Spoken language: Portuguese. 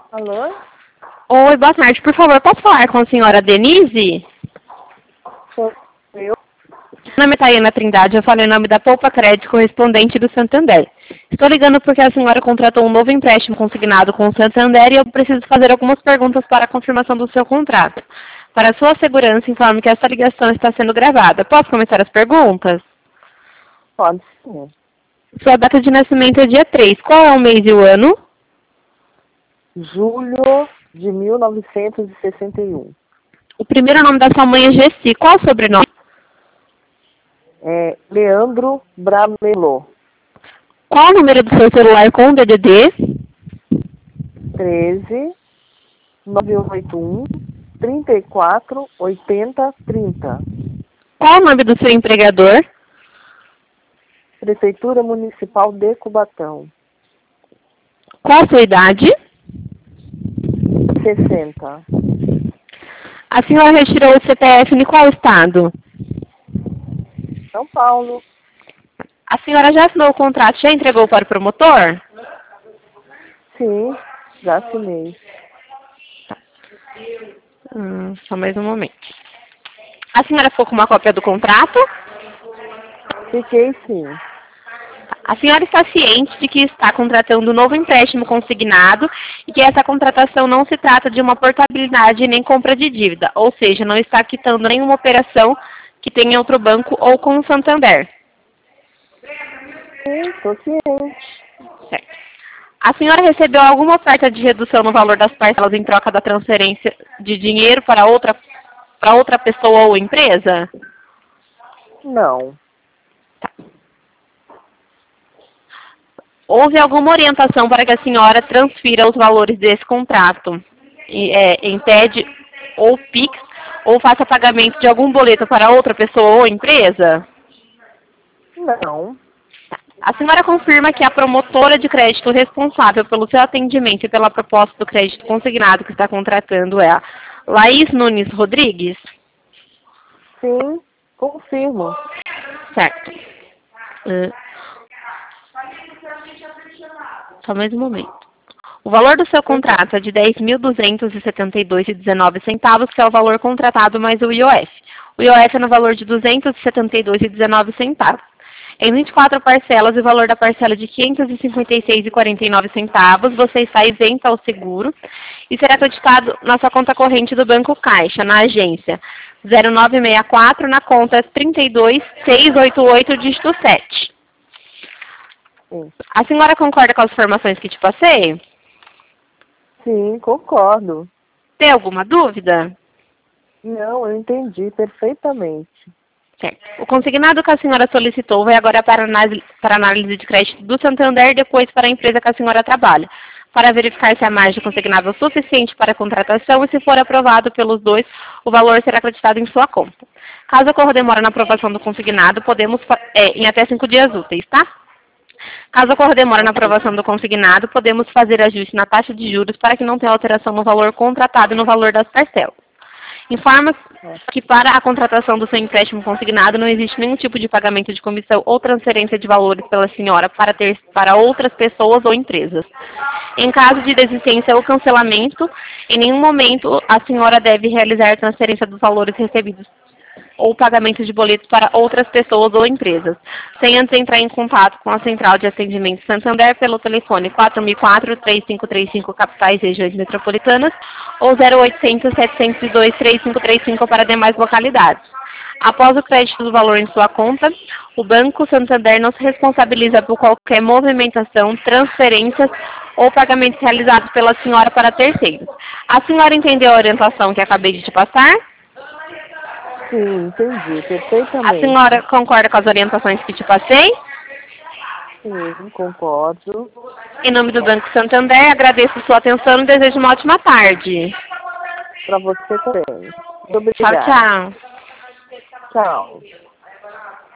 Alô? Oi, boa tarde. Por favor, posso falar com a senhora Denise? Sou eu? Meu nome é Tayana Trindade, eu falo em nome da Poupa Crédito correspondente do Santander. Estou ligando porque a senhora contratou um novo empréstimo consignado com o Santander e eu preciso fazer algumas perguntas para a confirmação do seu contrato. Para sua segurança, informe que esta ligação está sendo gravada. Posso começar as perguntas? Pode sim. Sua data de nascimento é dia 3. Qual é o mês e o ano? Julho de 1961. O primeiro nome da sua mãe é Gessi. Qual o sobrenome? É Leandro Bramelo. Qual o número do seu celular com o DDD? 13 9181 34 80 30. Qual o nome do seu empregador? Prefeitura Municipal de Cubatão. Qual a sua idade? 60. A senhora retirou o CPF em qual estado? São Paulo. A senhora já assinou o contrato, já entregou para o promotor? Sim, já assinei. Só mais um momento. A senhora ficou com uma cópia do contrato? Fiquei sim. A senhora está ciente de que está contratando um novo empréstimo consignado e que essa contratação não se trata de uma portabilidade nem compra de dívida, ou seja, não está quitando nenhuma operação que tenha em outro banco ou com o Santander. Sim, estou ciente. Certo. A senhora recebeu alguma oferta de redução no valor das parcelas em troca da transferência de dinheiro para outra pessoa ou empresa? Não. Houve alguma orientação para que a senhora transfira os valores desse contrato em TED ou PIX, ou faça pagamento de algum boleto para outra pessoa ou empresa? Não. A senhora confirma que a promotora de crédito responsável pelo seu atendimento e pela proposta do crédito consignado que está contratando é a Laís Nunes Rodrigues? Sim, confirmo. Certo. Só mais um momento. O valor do seu contrato é de R$ 10.272,19, que é o valor contratado mais o IOF. O IOF é no valor de R$ 272,19. Em 24 parcelas, o valor da parcela é de R$ 556,49, você está isento ao seguro e será creditado na sua conta corrente do Banco Caixa, na agência 0964, na conta 32688, dígito 7. Sim. A senhora concorda com as informações que te passei? Sim, concordo. Tem alguma dúvida? Não, eu entendi perfeitamente. Certo. O consignado que a senhora solicitou vai agora para análise de crédito do Santander e depois para a empresa que a senhora trabalha, para verificar se a margem consignada é suficiente para a contratação e, se for aprovado pelos dois, o valor será acreditado em sua conta. Caso ocorra demora na aprovação do consignado, podemos, em até 5 dias úteis, tá? Caso ocorra demora na aprovação do consignado, podemos fazer ajuste na taxa de juros para que não tenha alteração no valor contratado e no valor das parcelas. Informa que para a contratação do seu empréstimo consignado não existe nenhum tipo de pagamento de comissão ou transferência de valores pela senhora para outras pessoas ou empresas. Em caso de desistência ou cancelamento, em nenhum momento a senhora deve realizar transferência dos valores recebidos ou pagamento de boletos para outras pessoas ou empresas, sem antes entrar em contato com a Central de Atendimento Santander pelo telefone 4004-3535, capitais e regiões metropolitanas, ou 0800-702-3535 para demais localidades. Após o crédito do valor em sua conta, o Banco Santander não se responsabiliza por qualquer movimentação, transferências ou pagamentos realizados pela senhora para terceiros. A senhora entendeu a orientação que acabei de te passar? Sim, entendi perfeitamente. A senhora concorda com as orientações que te passei? Sim, concordo. Em nome do Banco Santander, agradeço sua atenção e desejo uma ótima tarde. Para você também. Muito Tchau, obrigada. tchau. Tchau.